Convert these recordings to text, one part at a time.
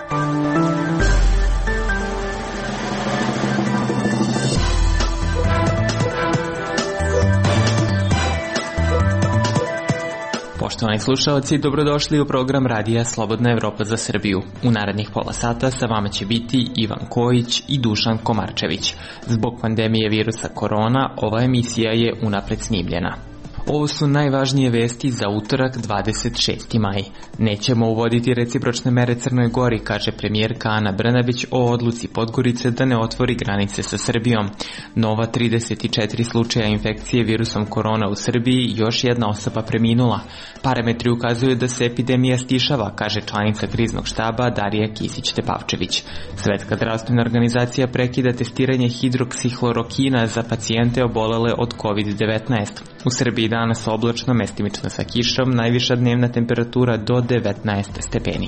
Poštovani slušalci, dobrodošli u program Radija Slobodna Evropa za Srbiju. U narednih pola sata sa vama će biti Ivan Kojić i Dušan Komarčević. Zbog pandemije virusa korona, ova emisija je unapred snimljena. Ovo su najvažnije vesti za utorak 26. maj. Nećemo uvoditi recipročne mere Crnoj Gori, kaže premijerka Ana Brnabić o odluci Podgorice da ne otvori granice sa Srbijom. Nova 34 slučaja infekcije virusom korona u Srbiji, još jedna osoba preminula. Parametri ukazuju da se epidemija stišava, kaže članica kriznog štaba Darija Kisić-Tepavčević. Svetska zdravstvena organizacija prekida testiranje hidroksihlorokina za pacijente obolele od COVID-19. U Srbiji danas oblačno, mestimično sa kišom, najviša dnevna temperatura do 19 stepeni.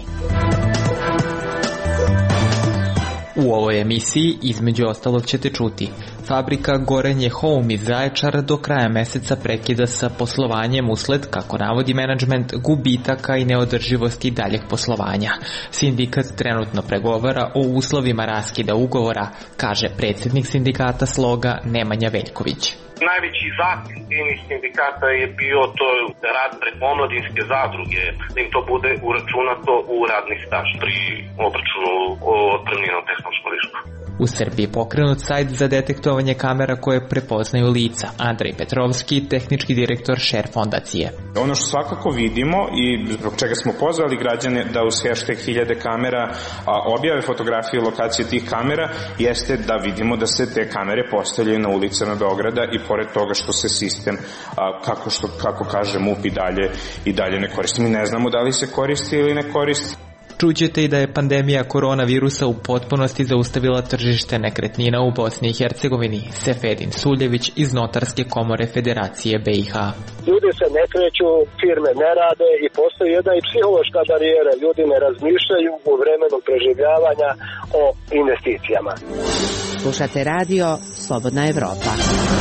U ovoj emisiji između ostalog ćete čuti: fabrika Gorenje Home iz Zaječara do kraja meseca prekida sa poslovanjem usled, kako navodi menadžment, gubitaka i neodrživosti daljeg poslovanja. Sindikat trenutno pregovara o uslovima raskida ugovora, kaže predsjednik sindikata Sloga Nemanja Veljković. Najveći zahtjev tih sindikata je bio to rad preko omladinske zadruge, da im to bude uračunato u radni staž pri obračunu o otpremninu tehnološkom višku. U Srbiji pokrenut sajt za detektovanje kamera koje prepoznaju lica. Andrej Petrovski, tehnički direktor Share fondacije. Ono što svakako vidimo i zbog čega smo pozvali građane da uz hashtag 1000 kamera objave fotografije i lokacije tih kamera, jeste da vidimo da se te kamere postavljaju na ulicama Beograda i pored toga što se sistem, kako kaže MUP, i dalje ne koristi. Mi ne znamo da li se koristi ili ne koristi. Čućete i da je pandemija koronavirusa u potpunosti zaustavila tržište nekretnina u Bosni i Hercegovini. Sefedin Suljević iz Notarske komore Federacije BiH. Ljudi se ne kreću, firme ne rade i postoji jedna i psihološka barijera. Ljudi ne razmišljaju u vremenu preživljavanja o investicijama. Slušate radio Slobodna Evropa.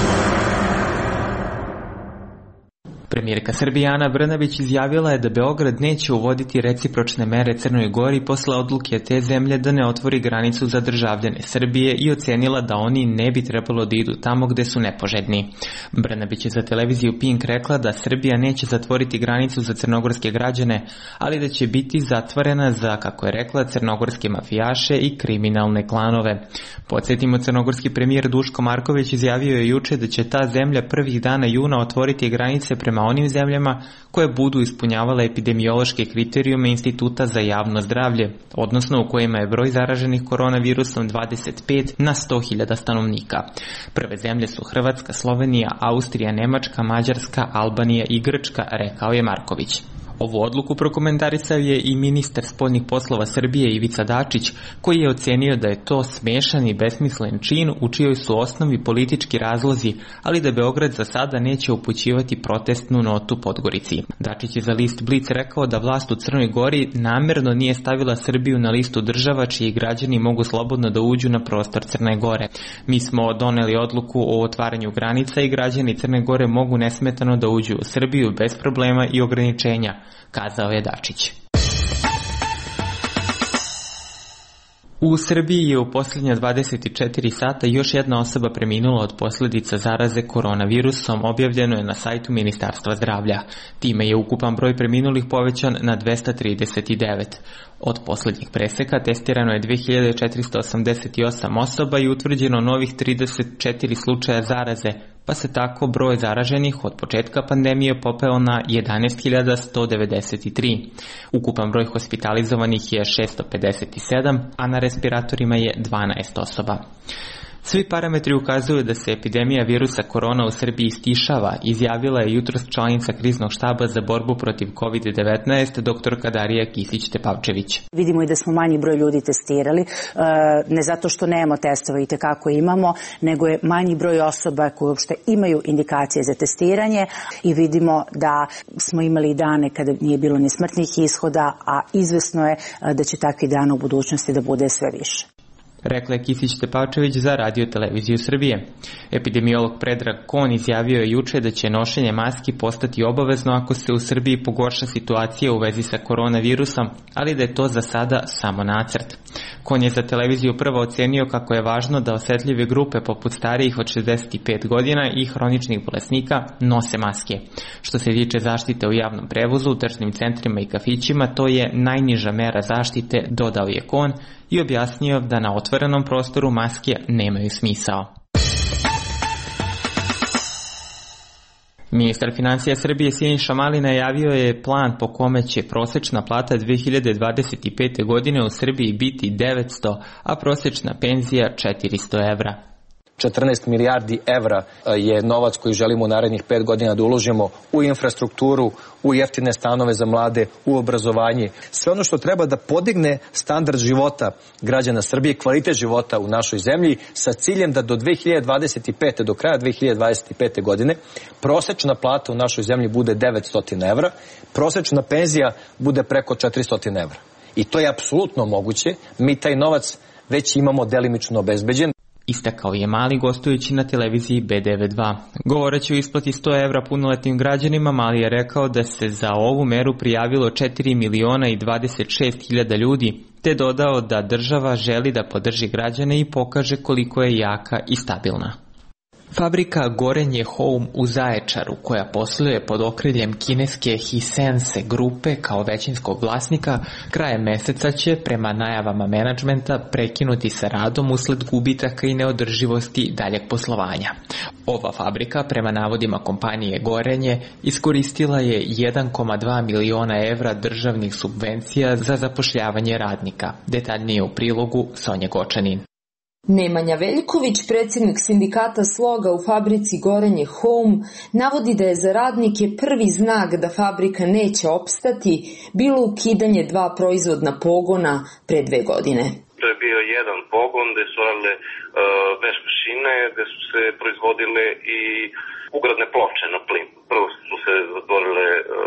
Premijerka Srbije Ana Brnabić izjavila je da Beograd neće uvoditi recipročne mere Crnoj Gori posle odluke te zemlje da ne otvori granicu za državljane Srbije i ocenila da oni ne bi trebalo da idu tamo gde su nepoželjni. Brnabić je za televiziju Pink rekla da Srbija neće zatvoriti granicu za crnogorske građane, ali da će biti zatvorena za, kako je rekla, crnogorske mafijaše i kriminalne klanove. Podsjetimo, crnogorski premijer Duško Marković izjavio je juče da će ta zemlja prvih dana juna otvoriti granice prema onim zemljama koje budu ispunjavale epidemiološke kriterijume Instituta za javno zdravlje, odnosno u kojima je broj zaraženih koronavirusom 25 na 100.000 stanovnika. Prve zemlje su Hrvatska, Slovenija, Austrija, Nemačka, Mađarska, Albanija i Grčka, rekao je Marković. Ovu odluku prokomentarisao je i ministar spoljnih poslova Srbije Ivica Dačić, koji je ocenio da je to smešan i besmislen čin u čijoj su osnovi politički razlozi, ali da Beograd za sada neće upućivati protestnu notu Podgorici. Dačić je za list Blic rekao da vlast u Crnoj Gori namerno nije stavila Srbiju na listu država čiji građani mogu slobodno da uđu na prostor Crne Gore. Mi smo doneli odluku o otvaranju granica i građani Crne Gore mogu nesmetano da uđu u Srbiju bez problema i ograničenja, kazao je Dačić. U Srbiji je u posljednja 24 sata još jedna osoba preminula od posljedica zaraze koronavirusom, objavljeno je na sajtu Ministarstva zdravlja. Time je ukupan broj preminulih povećan na 239. Od posljednjih preseka testirano je 2488 osoba i utvrđeno novih 34 slučaja zaraze, pa se tako broj zaraženih od početka pandemije popeo na 11.193. Ukupan broj hospitalizovanih je 657, a na respiratorima je 12 osoba. Svi parametri ukazuju da se epidemija virusa korona u Srbiji stišava, izjavila je jutros članica kriznog štaba za borbu protiv COVID-19 dr. Darija Kisić-Tepavčević. Vidimo i da smo manji broj ljudi testirali, ne zato što nemamo testova i tekako imamo, nego je manji broj osoba koje uopšte imaju indikacije za testiranje i vidimo da smo imali dane kada nije bilo ni smrtnih ishoda, a izvesno je da će takvi dana u budućnosti da bude sve više. rekla je Kisić Tepavčević za Radio televiziju Srbije. Epidemiolog Predrag Kon izjavio je juče da će nošenje maski postati obavezno ako se u Srbiji pogorša situacija u vezi sa koronavirusom, ali da je to za sada samo nacrt. Kon je za televiziju prvo ocenio kako je važno da osetljive grupe poput starijih od 65 godina i hroničnih bolesnika nose maske. Što se tiče zaštite u javnom prevozu, u tržnim centrima i kafićima, to je najniža mera zaštite, dodao je Kon i objasnio da na otvorenom prostoru maske nemaju smisao. Ministar financija Srbije Siniša Mali najavio je plan po kome će prosečna plata 2025. godine u Srbiji biti 900, a prosečna penzija 400 evra. 14 milijardi evra je novac koji želimo u narednih 5 godina da uložimo u infrastrukturu, u jeftine stanove za mlade, u obrazovanje. Sve ono što treba da podigne standard života građana Srbije, kvalitet života u našoj zemlji, sa ciljem da do 2025. do kraja 2025. godine prosečna plata u našoj zemlji bude 900 evra, prosečna penzija bude preko 400 evra. I to je apsolutno moguće. Mi taj novac već imamo delimično obezbeđen. Istakao je Mali gostujući na televiziji B92. Govoreći o isplati 100 evra punoletnim građanima, Mali je rekao da se za ovu meru prijavilo 4.026.000 ljudi, te dodao da država želi da podrži građane i pokaže koliko je jaka i stabilna. Fabrika Gorenje Home u Zaječaru, koja posluje pod okriljem kineske Hisense grupe kao većinskog vlasnika, krajem meseca će, prema najavama menadžmenta, prekinuti sa radom usled gubitaka i neodrživosti daljeg poslovanja. Ova fabrika, prema navodima kompanije Gorenje, iskoristila je 1,2 miliona evra državnih subvencija za zapošljavanje radnika. Detaljnije u prilogu Sonja Gočanin. Nemanja Veljković, predsjednik sindikata Sloga u fabrici Gorenje Home, navodi da je za radnike prvi znak da fabrika neće opstati bilo ukidanje 2 proizvodna pogona pre 2 godine. To je bio jedan pogon gde su radile veš mašine, gde su se proizvodile i ugradne ploče na plin. Prvo su se zatvorile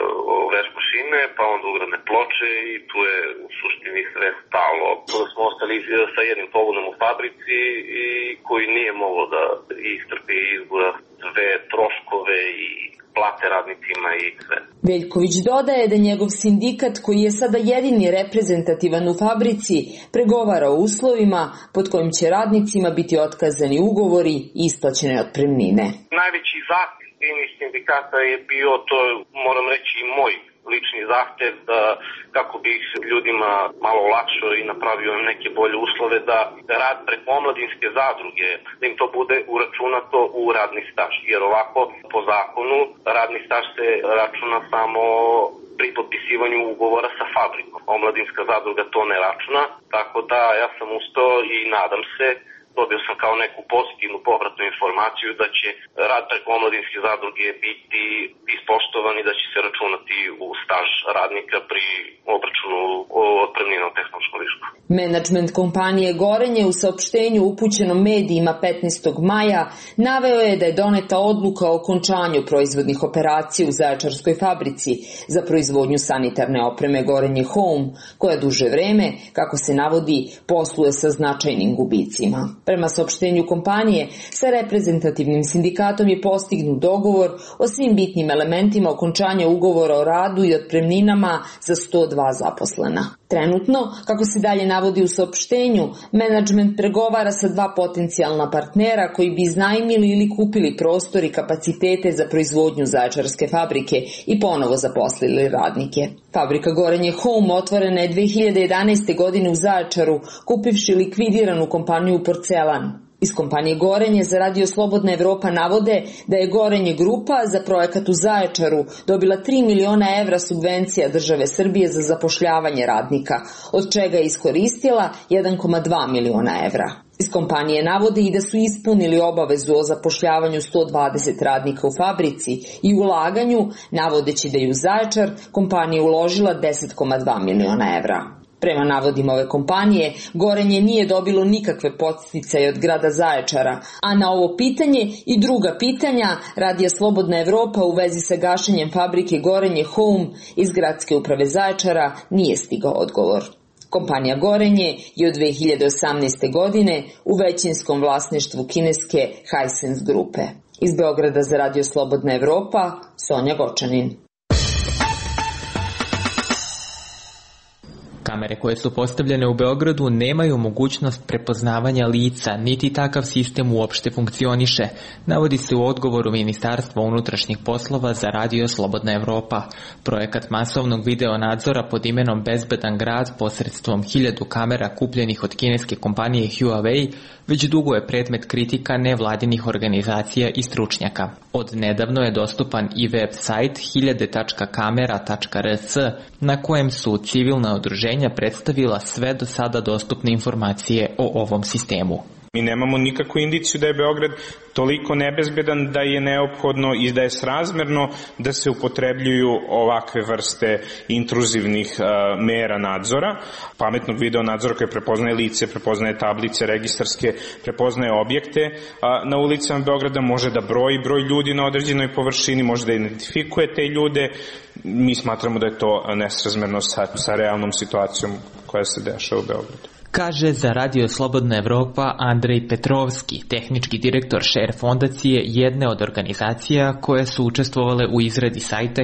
veš mašine, pa onda ugradne ploče i tu je u suštini sve stalo. Onda smo ostali sa jednim pogonom u fabrici i koji nije moglo da istrpi izgura sve troškove i plate radnicima i sve. Veljković dodaje da njegov sindikat, koji je sada jedini reprezentativan u fabrici, pregovara o uslovima pod kojim će radnicima biti otkazani ugovori i isplaćene otpremnine. Najveći zahtev sindikata je bio, to moram reći i moj lični zahtev, da kako bih ljudima malo olakšao i napravio neke bolje uslove, da rad preko omladinske zadruge, da im to bude uračunato u radni staž. Jer ovako, po zakonu, radni staž se računa samo pri potpisivanju ugovora sa fabrikom. Omladinska zadruga to ne računa, tako da ja sam ustao i nadam se, dobio sam kao neku pozitivnu povratnu informaciju da će rad preko omladinske zadruge biti ispoštovan i da će se računati u staž radnika pri obračunu otpremnina u tehnološkom višku. Menadžment kompanije Gorenje u saopštenju upućenom medijima 15. maja naveo je da je doneta odluka o okončanju proizvodnih operacija u Zaječarskoj fabrici za proizvodnju sanitarne opreme Gorenje Home, koja duže vreme, kako se navodi, posluje sa značajnim gubicima. Prema saopštenju kompanije, sa reprezentativnim sindikatom je postignut dogovor o svim bitnim elementima okončanja ugovora o radu i otpremninama za 102 zaposlena. Trenutno, kako se dalje navodi u saopštenju, menadžment pregovara sa 2 potencijalna partnera koji bi iznajmili ili kupili prostor i kapacitete za proizvodnju Zaječarske fabrike i ponovo zaposlili radnike. Fabrika Gorenje Home otvorena je 2011. godine u Zaječaru, kupivši likvidiranu kompaniju Porcelan. Iz kompanije Gorenje za Radio Slobodna Evropa navode da je Gorenje grupa za projekat u Zaječaru dobila 3 miliona evra subvencija države Srbije za zapošljavanje radnika, od čega je iskoristila 1,2 miliona evra. Iz kompanije navode i da su ispunili obavezu o zapošljavanju 120 radnika u fabrici i ulaganju, navodeći da je u Zaječar kompanija uložila 10,2 miliona evra. Prema navodima ove kompanije, Gorenje nije dobilo nikakve podsticaje od grada Zaječara, a na ovo pitanje i druga pitanja Radija Slobodna Evropa u vezi sa gašenjem fabrike Gorenje Home iz gradske uprave Zaječara nije stigao odgovor. Kompanija Gorenje je od 2018. godine u većinskom vlasništvu kineske Hisense grupe. Iz Beograda za Radio Slobodna Evropa, Sonja Gočanin. Kamere koje su postavljene u Beogradu nemaju mogućnost prepoznavanja lica, niti takav sistem uopšte funkcioniše, navodi se u odgovoru Ministarstva unutrašnjih poslova za Radio Slobodna Evropa. Projekat masovnog video nadzora pod imenom Bezbedan grad posredstvom 1000 kamera kupljenih od kineske kompanije Huawei već dugo je predmet kritika nevladinih organizacija i stručnjaka. Od nedavno je dostupan i web sajt 1000kamera.rs na kojem su civilna udruženja predstavila sve do sada dostupne informacije o ovom sistemu. Mi nemamo nikakvu indiciju da je Beograd toliko nebezbedan da je neophodno i da je srazmerno da se upotrebljuju ovakve vrste intruzivnih mera nadzora, pametnog video nadzora koji prepoznaje lice, prepoznaje tablice registarske, prepoznaje objekte na ulicama Beograda, može da broji broj ljudi na određenoj površini, može da identifikuje te ljude. Mi smatramo da je to nesrazmerno sa realnom situacijom koja se dešava u Beogradu. Kaže za Radio Slobodna Evropa Andrej Petrovski, tehnički direktor Share fondacije, jedne od organizacija koje su učestvovale u izradi sajta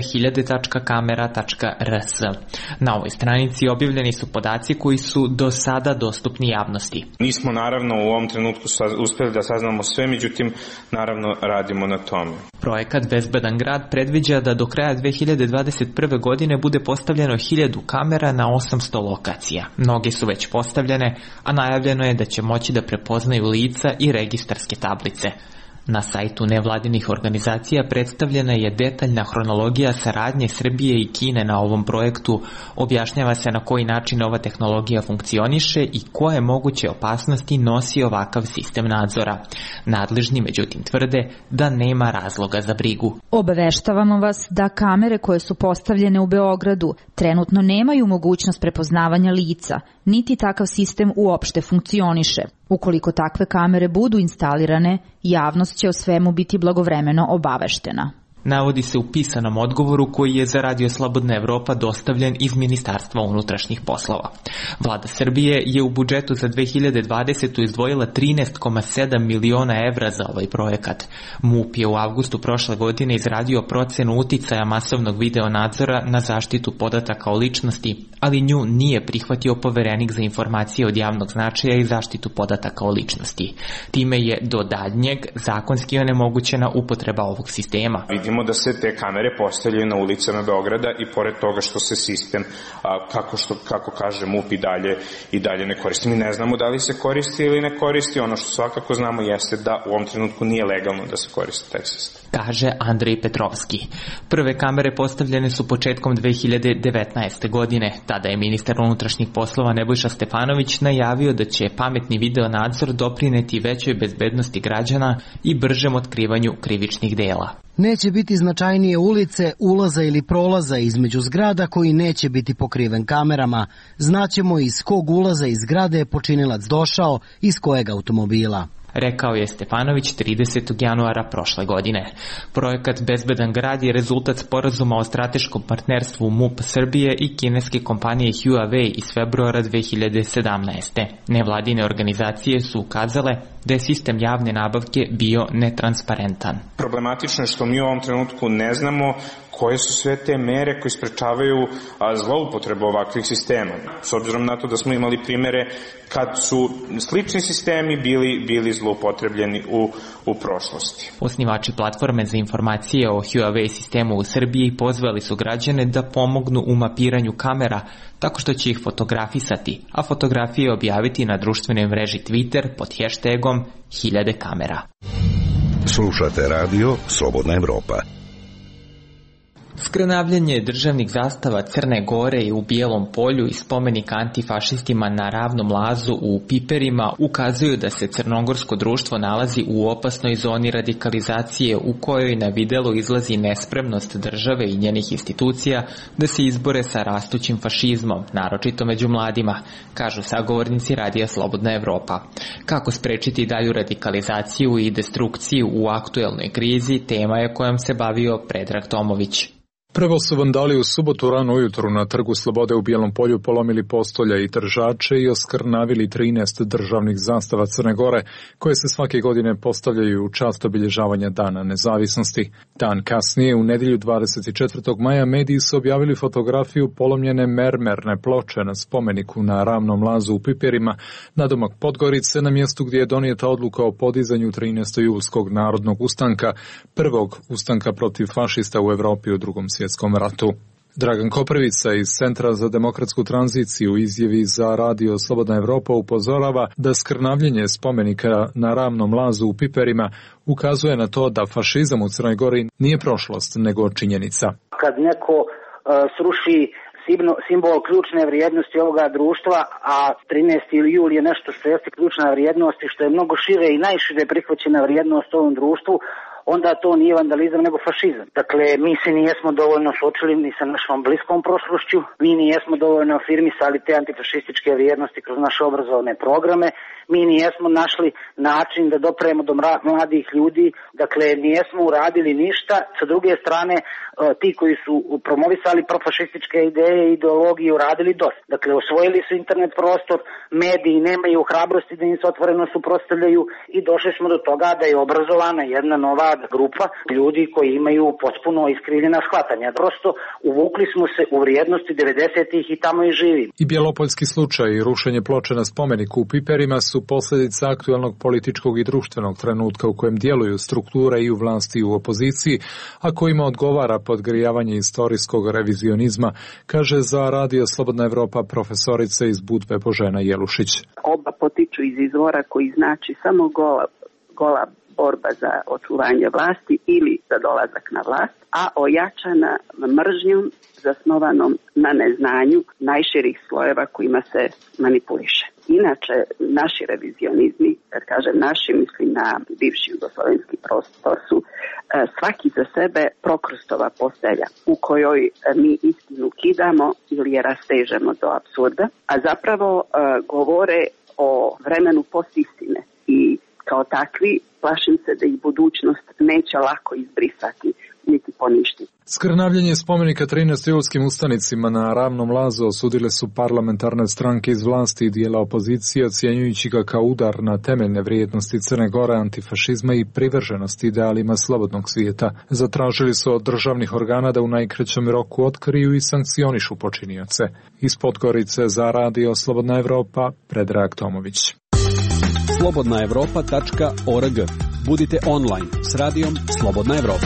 1000kamera.rs. Na ovoj stranici objavljeni su podaci koji su do sada dostupni javnosti. Nismo naravno u ovom trenutku uspeli da saznamo sve, međutim naravno radimo na tome. Projekat Bezbedan grad predviđa da do kraja 2021. godine bude postavljeno 1000 kamera na 800 lokacija. Mnoge su već postavljene, a najavljeno je da će moći da prepoznaju lica i registarske tablice. Na sajtu nevladinih organizacija predstavljena je detaljna hronologija saradnje Srbije i Kine na ovom projektu, objašnjava se na koji način ova tehnologija funkcioniše i koje moguće opasnosti nosi ovakav sistem nadzora. Nadležni međutim tvrde da nema razloga za brigu. Obaveštavamo vas da kamere koje su postavljene u Beogradu trenutno nemaju mogućnost prepoznavanja lica, niti takav sistem uopšte funkcioniše. Ukoliko takve kamere budu instalirane, javnost će o svemu biti blagovremeno obaveštena. Navodi se u pisanom odgovoru koji je za Radio Slobodna Evropa dostavljen iz Ministarstva unutrašnjih poslova. Vlada Srbije je u budžetu za 2020. izdvojila 13,7 miliona evra za ovaj projekat. MUP je u avgustu prošle godine izradio procenu uticaja masovnog video nadzora na zaštitu podataka o ličnosti, ali nju nije prihvatio Poverenik za informacije od javnog značaja i zaštitu podataka o ličnosti. Time je do daljnjeg zakonski onemogućena upotreba ovog sistema. Vidimo da se te kamere postavljaju na ulicama Beograda i pored toga što se sistem, kako kaže MUP, i dalje ne koristi. Mi ne znamo da li se koristi ili ne koristi. Ono što svakako znamo jeste da u ovom trenutku nije legalno da se koristi taj sistem. Kaže Andrej Petrovski. Prve kamere postavljene su početkom 2019. godine. Tada je ministar unutrašnjih poslova Nebojša Stefanović najavio da će pametni video nadzor doprineti većoj bezbednosti građana i bržem otkrivanju krivičnih dela. Neće biti značajnije ulice, ulaza ili prolaza između zgrada koji neće biti pokriven kamerama. Znaćemo iz kog ulaza iz zgrade je počinilac došao, iz kojeg automobila. Rekao je Stefanović 30. januara prošle godine. Projekat Bezbedan grad je rezultat sporazuma o strateškom partnerstvu MUP Srbije i kineske kompanije Huawei iz februara 2017. Nevladine organizacije su ukazale da je sistem javne nabavke bio netransparentan. Problematično je što mi u ovom trenutku ne znamo koje su sve te mere koje sprečavaju zloupotrebu ovakvih sistema. S obzirom na to da smo imali primere kad su slični sistemi bili zloupotrebljeni u prošlosti. Osnivači platforme za informacije o Huawei sistemu u Srbiji pozvali su građane da pomognu u mapiranju kamera tako što će ih fotografisati, a fotografije objaviti na društvenoj mreži Twitter pod hashtagom 1000 kamera. Slušate radio Slobodna Evropa. Skrnavljanje državnih zastava Crne Gore i u Bijelom polju i spomenika antifašistima na Ravnom lazu u Piperima ukazuju da se crnogorsko društvo nalazi u opasnoj zoni radikalizacije u kojoj na videlu izlazi nespremnost države i njenih institucija da se izbore sa rastućim fašizmom, naročito među mladima, kažu sagovornici Radija Slobodna Evropa. Kako sprečiti dalju radikalizaciju i destrukciju u aktuelnoj krizi, tema je kojom se bavio Predrag Tomović. Prvo su vandali u subotu rano ujutru na Trgu Slobode u Bijelom Polju polomili postolja i držače i oskrnavili 13 državnih zastava Crne Gore, koje se svake godine postavljaju u čast obilježavanja Dana nezavisnosti. Dan kasnije, u nedjelju 24. maja, mediji su objavili fotografiju polomljene mermerne ploče na spomeniku na Ravnom lazu u Piperima, nadomak Podgorice, na mjestu gdje je donijeta odluka o podizanju 13. julskog narodnog ustanka, prvog ustanka protiv fašista u Evropi u Drugom svjetskom ratu. Dragan Koprivica iz Centra za demokratsku tranziciju u izjavi za radio Slobodna Evropa upozorava da skrnavljenje spomenika na Ravnom lazu u Piperima ukazuje na to da fašizam u Crnoj Gori nije prošlost, nego činjenica. Kad neko sruši simbol ključne vrijednosti ovoga društva, a 13. jul je nešto što jeste ključna vrijednost i što je mnogo šire i najšire prihvaćena vrijednost u ovom društvu, onda to nije vandalizam nego fašizam. Dakle, mi se nijesmo dovoljno suočili ni sa našom bliskom prošlošću, mi nijesmo dovoljno afirmisali te antifašističke vrijednosti kroz naše obrazovne programe, mi nijesmo našli način da dopremo do mladih ljudi, dakle nijesmo uradili ništa. Sa druge strane, ti koji su promovisali profašističke ideje i ideologije uradili dosta. Dakle, osvojili su internet prostor, mediji nemaju hrabrosti da im se otvoreno suprotstavljaju i došli smo do toga da je obrazovana jedna nova grupa ljudi koji imaju potpuno iskrivljena shvatanja. Prosto uvukli smo se u vrijednosti 90-ih i tamo i živimo. I bjelopoljski slučaj i rušenje ploče na spomeniku u Piperima su posljedica aktualnog političkog i društvenog trenutka u kojem djeluju strukture i u vlasti i u opoziciji, a kojima odgovara podgrijavanje istorijskog revizionizma, kaže za radio Slobodna Evropa profesorica iz Budve Božena Jelušić. Oba potiču iz izvora koji znači samo gola borba za očuvanje vlasti ili za dolazak na vlast, a ojačana mržnjom zasnovanom na neznanju najširih slojeva kojima se manipuliše. Inače, naši revizionizmi, kad kažem naši, mislim na bivši jugoslovenski prostor, su svaki za sebe prokrustova postelja u kojoj mi istinu kidamo ili je rastežemo do apsurda, a zapravo govore o vremenu postistine i kao takvi plašim se da ih budućnost neće lako izbrisati niti poništiti. Skrnavljenje spomenika 13 julskim ustanicima na Ravnom lazu osudile su parlamentarne stranke iz vlasti i dijela opozicije, ocjenjujući ga kao udar na temeljne vrijednosti Crne Gore, antifašizma i privrženosti idealima slobodnog svijeta. Zatražili su od državnih organa da u najkraćem roku otkriju i sankcionišu počinioce. Iz Podgorice za radio Slobodna Evropa, Predrag Tomović. slobodnaevropa.org. Budite online s radijom Slobodna Evropa.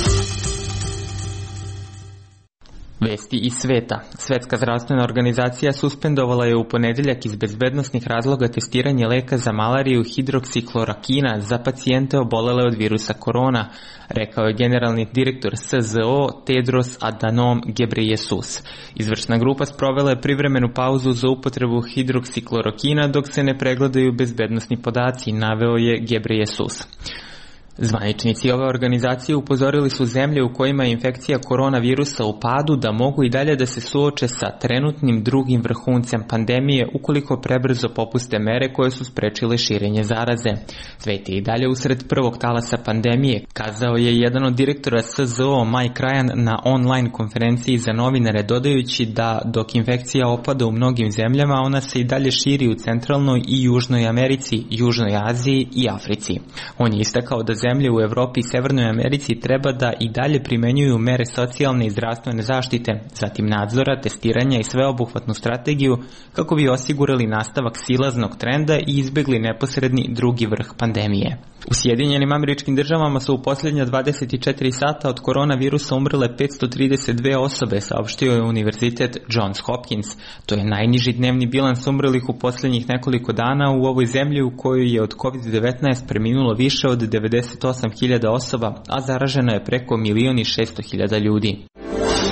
Vesti iz sveta. Svetska zdravstvena organizacija suspendovala je u ponedjeljak iz bezbednosnih razloga testiranje leka za malariju hidroksiklorokina za pacijente obolele od virusa korona, rekao je generalni direktor SZO Tedros Adhanom Ghebreyesus. Izvršna grupa sprovela je privremenu pauzu za upotrebu hidroksiklorokina dok se ne pregledaju bezbednosni podaci, naveo je Ghebreyesus. Zvaničnici ove organizacije upozorili su zemlje u kojima je infekcija koronavirusa u padu da mogu i dalje da se suoče sa trenutnim drugim vrhuncem pandemije ukoliko prebrzo popuste mere koje su sprečile širenje zaraze. Svet je i dalje usred prvog talasa pandemije, kazao je jedan od direktora SZO Mike Ryan na online konferenciji za novinare, dodajući da dok infekcija opada u mnogim zemljama, ona se i dalje širi u centralnoj i južnoj Americi, južnoj Aziji i Africi. On je istakao da zemlje u Evropi i Severnoj Americi treba da i dalje primenjuju mere socijalne i zdravstvene zaštite, zatim nadzora, testiranja i sveobuhvatnu strategiju kako bi osigurali nastavak silaznog trenda i izbjegli neposredni drugi vrh pandemije. U Sjedinjenim Američkim Državama su u posljednja 24 sata od koronavirusa umrle 532 osobe, saopštio je Univerzitet Johns Hopkins. To je najniži dnevni bilans umrlih u posljednjih nekoliko dana u ovoj zemlji u kojoj je od COVID-19 preminulo više od 98.000 osoba, a zaraženo je preko 1.600.000 ljudi.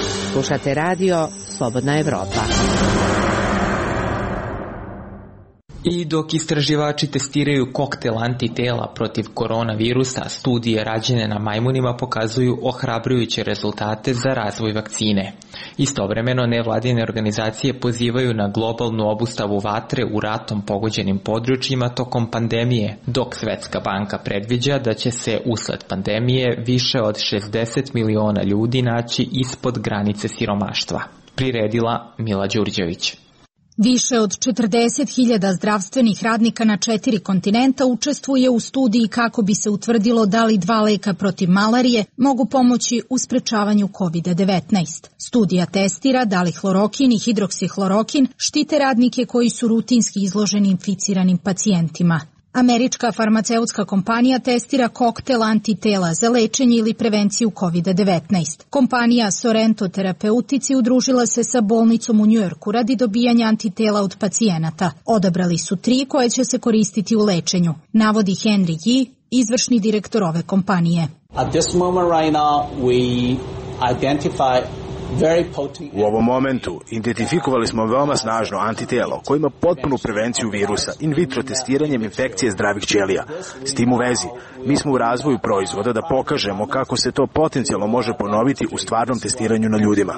Slušate radio Slobodna Evropa. I dok istraživači testiraju koktel antitela protiv koronavirusa, studije rađene na majmunima pokazuju ohrabrujuće rezultate za razvoj vakcine. Istovremeno nevladine organizacije pozivaju na globalnu obustavu vatre u ratom pogođenim područjima tokom pandemije, dok Svetska banka predviđa da će se usled pandemije više od 60 miliona ljudi naći ispod granice siromaštva. Priredila Mila Đurđević. Više od 40.000 zdravstvenih radnika na 4 kontinenta učestvuje u studiji kako bi se utvrdilo da li 2 leka protiv malarije mogu pomoći u sprečavanju COVID-19. Studija testira da li hlorokin i hidroksihlorokin štite radnike koji su rutinski izloženi inficiranim pacijentima. Američka farmaceutska kompanija testira koktel antitela za lečenje ili prevenciju COVID-19. Kompanija Sorrento Therapeutici udružila se sa bolnicom u Njujorku radi dobijanja antitela od pacijenata. Odabrali su 3 koje će se koristiti u lečenju, navodi Henry Yi, izvršni direktor ove kompanije. At this moment right now we identify U ovom momentu identifikovali smo veoma snažno antitelo koje ima potpunu prevenciju virusa in vitro testiranjem infekcije zdravih ćelija. S tim u vezi, mi smo u razvoju proizvoda da pokažemo kako se to potencijalno može ponoviti u stvarnom testiranju na ljudima.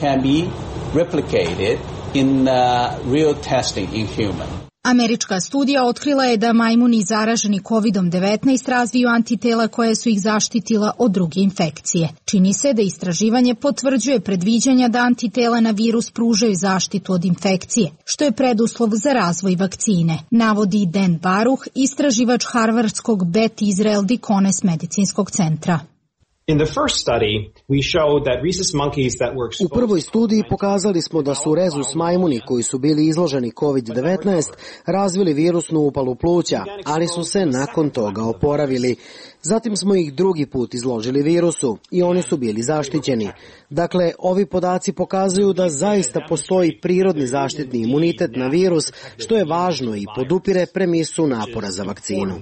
Američka studija otkrila je da majmuni zaraženi COVID-19 razviju antitela koje su ih zaštitila od druge infekcije. Čini se da istraživanje potvrđuje predviđanja da antitela na virus pružaju zaštitu od infekcije, što je preduslov za razvoj vakcine, navodi Dan Baruch, istraživač Harvardskog Beth Israel Deaconess medicinskog centra. U prvoj studiji pokazali smo da su rezus majmuni koji su bili izloženi COVID-19 razvili virusnu upalu pluća, ali su se nakon toga oporavili. Zatim smo ih drugi put izložili virusu i oni su bili zaštićeni. Dakle, ovi podaci pokazuju da zaista postoji prirodni zaštitni imunitet na virus, što je važno i podupire premisu napora za vakcinu.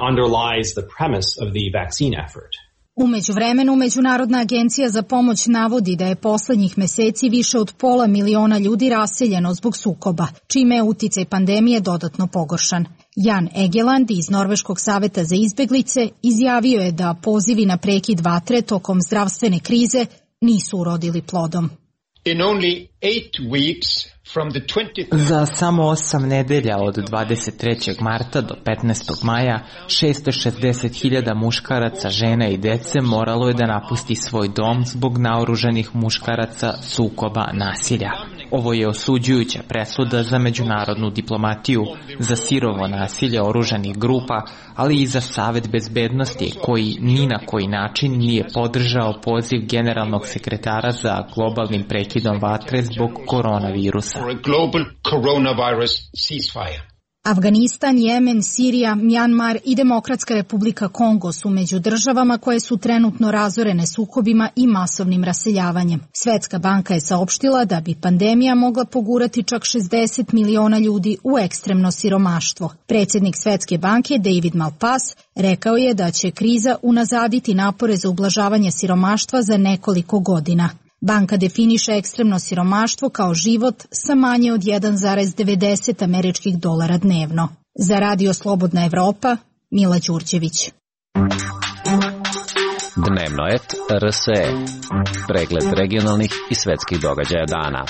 U međuvremenu, Međunarodna agencija za pomoć navodi da je poslednjih meseci više od 500.000 ljudi raseljeno zbog sukoba, čime je uticaj pandemije dodatno pogoršan. Jan Egeland iz Norveškog saveta za izbeglice izjavio je da pozivi na prekid vatre tokom zdravstvene krize nisu urodili plodom. Za samo 8 nedelja od 23. marta do 15. maja 660.000 muškaraca, žena i dece moralo je da napusti svoj dom zbog naoružanih muškaraca, sukoba, nasilja. Ovo je osuđujuća presuda za međunarodnu diplomatiju, za sirovo nasilje oružanih grupa, ali i za Savet bezbednosti koji ni na koji način nije podržao poziv generalnog sekretara za globalnim prekidom vatre zbog koronavirusa. Afganistan, Jemen, Sirija, Mjanmar i Demokratska republika Kongo su među državama koje su trenutno razorene sukobima i masovnim raseljavanjem. Svetska banka je saopštila da bi pandemija mogla pogurati čak 60 miliona ljudi u ekstremno siromaštvo. Predsjednik Svetske banke David Malpass rekao je da će kriza unazaditi napore za ublažavanje siromaštva za nekoliko godina. Banka definiše ekstremno siromaštvo kao život sa manje od 1,90 američkih dolara dnevno. Za Radio Slobodna Evropa, Mila Đurđević. Dnevno et RSE. Pregled regionalnih i svetskih događaja dana.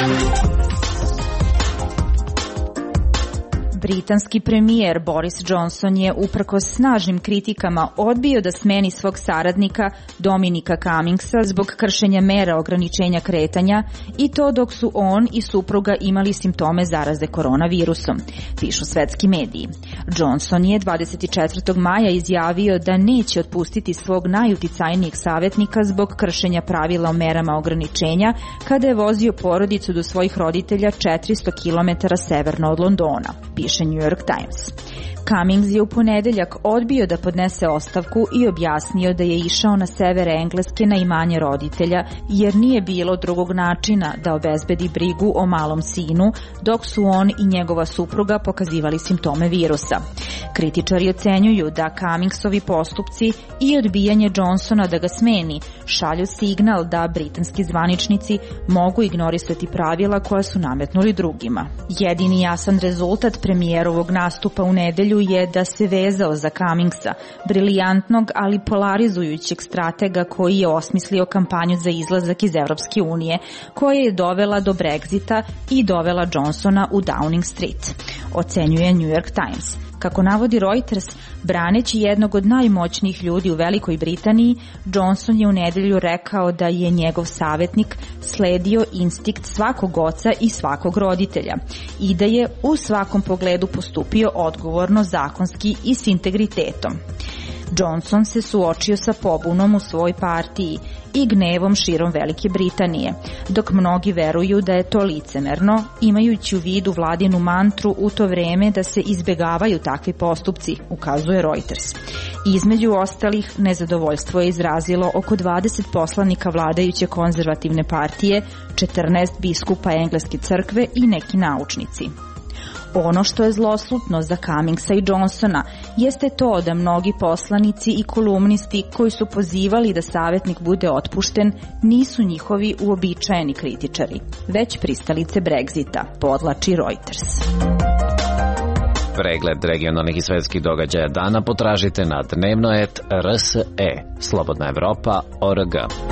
Britanski premijer Boris Johnson je uprkos snažnim kritikama odbio da smeni svog saradnika Dominika Cummingsa zbog kršenja mera ograničenja kretanja i to dok su on i supruga imali simptome zaraze koronavirusom, pišu svetski mediji. Johnson je 24. maja izjavio da neće otpustiti svog najuticajnijeg savjetnika zbog kršenja pravila o merama ograničenja kada je vozio porodicu do svojih roditelja 400 km severno od Londona, piše New York Times. Cummings je u ponedeljak odbio da podnese ostavku i objasnio da je išao na sever Engleske na imanje roditelja jer nije bilo drugog načina da obezbedi brigu o malom sinu dok su on i njegova supruga pokazivali simptome virusa. Kritičari ocenjuju da Cummingsovi postupci i odbijanje Johnsona da ga smeni šalju signal da britanski zvaničnici mogu ignorisati pravila koja su nametnuli drugima. Jedini jasan rezultat premijerovog nastupa u nedelju je da se vezao za Cummingsa, briljantnog ali polarizujućeg stratega koji je osmislio kampanju za izlazak iz Evropske unije, koja je dovela do Brexita i dovela Johnsona u Downing Street, ocenjuje New York Times. Kako navodi Reuters, braneći jednog od najmoćnijih ljudi u Velikoj Britaniji, Johnson je u nedelju rekao da je njegov savjetnik sledio instinkt svakog oca i svakog roditelja i da je u svakom pogledu postupio odgovorno, zakonski i s integritetom. Johnson se suočio sa pobunom u svoj partiji i gnevom širom Velike Britanije, dok mnogi veruju da je to licemerno, imajući u vidu vladinu mantru u to vreme da se izbegavaju takvi postupci, ukazuje Reuters. Između ostalih, nezadovoljstvo je izrazilo oko 20 poslanika vladajuće konzervativne partije, 14 biskupa Engleske crkve i neki naučnici. Ono što je zloslutno za Cummingsa i Johnsona jeste to da mnogi poslanici i kolumnisti koji su pozivali da savjetnik bude otpušten nisu njihovi uobičajeni kritičari, već pristalice Brexita, podlači Reuters. Pregled regionalnih i svetskih događaja dana potražite na dnevno.rs.e, Slobodna Evropa.org.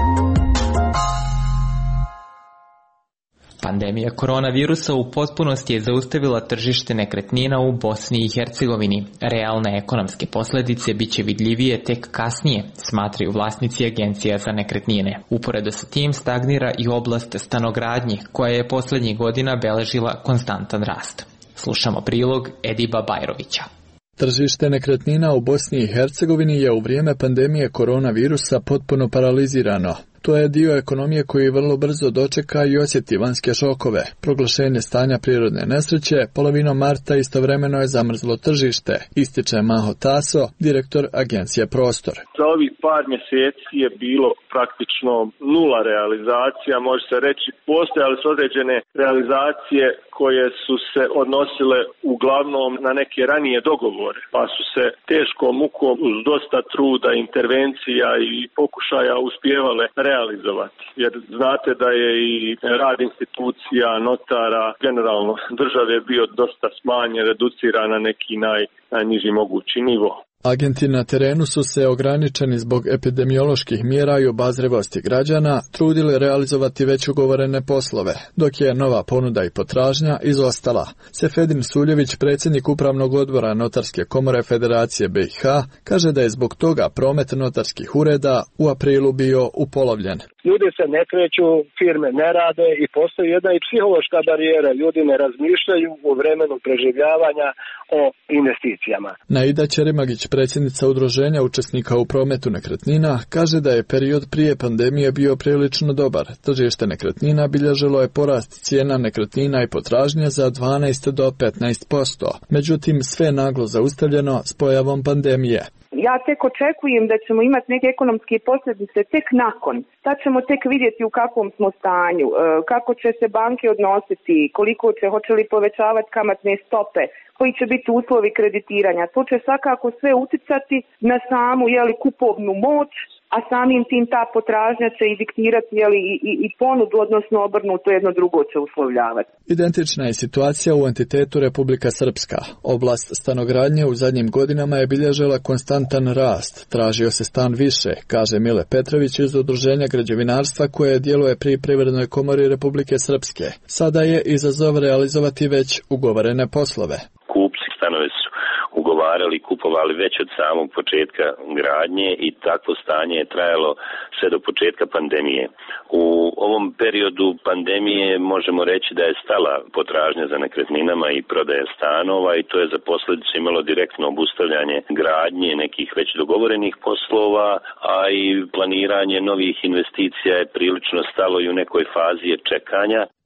Pandemija koronavirusa u potpunosti je zaustavila tržište nekretnina u Bosni i Hercegovini. Realne ekonomske posljedice biće vidljivije tek kasnije, smatraju vlasnici agencija za nekretnine. Uporedo sa tim stagnira i oblast stanogradnje, koja je posljednjih godina beležila konstantan rast. Slušamo prilog Ediba Bajrovića. Tržište nekretnina u Bosni i Hercegovini je u vrijeme pandemije koronavirusa potpuno paralizirano. To je dio ekonomije koji vrlo brzo dočeka i osjeti vanjske šokove. Proglašenje stanja prirodne nesreće polovinom marta istovremeno je zamrzlo tržište, ističe Maho Taso, direktor agencije Prostor. Za ovih par mjeseci je bilo praktično nula realizacija, može se reći. Postojale su određene realizacije koje su se odnosile uglavnom na neke ranije dogovore, pa su se teškom mukom uz dosta truda, intervencija i pokušaja uspijevale realizovati. Jer znate da je i rad institucija, notara, generalno države bio dosta smanjen, reduciran na neki najniži mogući nivo. Agenti na terenu su se ograničeni zbog epidemioloških mjera i obazrivosti građana trudili realizovati već ugovorene poslove, dok je nova ponuda i potražnja izostala. Sefedin Suljević, predsjednik Upravnog odbora Notarske komore Federacije BiH, kaže da je zbog toga promet notarskih ureda u aprilu bio upolovljen. Ljudi se ne kreću, firme ne rade i postoji jedna i psihološka barijera. Ljudi ne razmišljaju u vremenu preživljavanja o investicijama. Naida Ćerimagić, predsjednica udruženja učesnika u prometu nekretnina, kaže da je period prije pandemije bio prilično dobar. Tržište nekretnina bilježilo je porast cijena nekretnina i potražnje za 12 do 15%. Međutim, sve naglo zaustavljeno s pojavom pandemije. Ja tek očekujem da ćemo imati neke ekonomske posljedice tek nakon. Tad ćemo tek vidjeti u kakvom smo stanju, kako će se banke odnositi, hoće li povećavati kamatne stope, koji će biti uslovi kreditiranja. To će svakako sve uticati na samu kupovnu moć, a samim tim ta potražnja će i diktirati i ponudu, odnosno obrnuto jedno drugo će uslovljavati. Identična je situacija u entitetu Republika Srpska. Oblast stanogradnje u zadnjim godinama je bilježila konstantan rast. Tražio se stan više, kaže Mile Petrović iz Udruženja građevinarstva koje djeluje pri Privrednoj komori Republike Srpske. Sada je izazov realizovati već ugovorene poslove. Kupci stanove su ugovarali i kupovali već od samog početka gradnje i takvo stanje je trajalo sve do početka pandemije. U ovom periodu pandemije možemo reći da je stala potražnja za nekretninama i prodaja stanova i to je za posljedicu imalo direktno obustavljanje gradnje nekih već dogovorenih poslova, a i planiranje novih investicija je prilično stalo i u nekoj fazi je čekanja.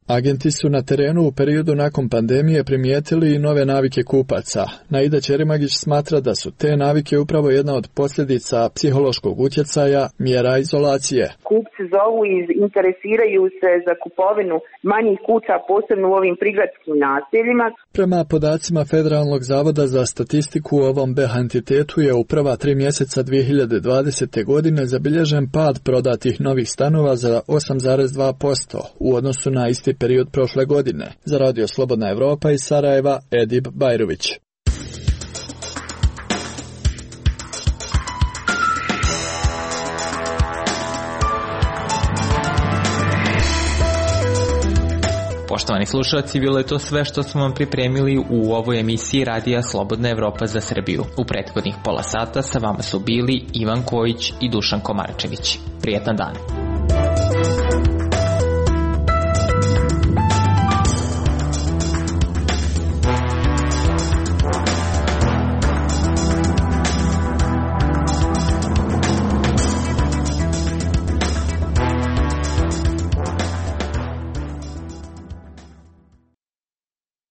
Agenti su na terenu u periodu nakon pandemije primijetili i nove navike kupaca. Naida Ćerimagić smatra da su te navike upravo jedna od posljedica psihološkog utjecaja mjera izolacije. Kupci zovu i interesiraju se za kupovinu manjih kuća, posebno u ovim prigradskim naseljima. Prema podacima Federalnog zavoda za statistiku u ovom BH entitetu je u prva 3 mjeseca 2020. godine zabilježen pad prodatih novih stanova za 8,2% u odnosu na isti period prošle godine. Za Radio Slobodna Evropa iz Sarajeva, Edip Bajrović. Poštovani slušalci, bilo je to sve što smo vam pripremili u ovoj emisiji Radija Slobodna Evropa za Srbiju. U prethodnih pola sata sa vama su bili Ivan Kojić i Dušan Komarčević. Prijetan dan.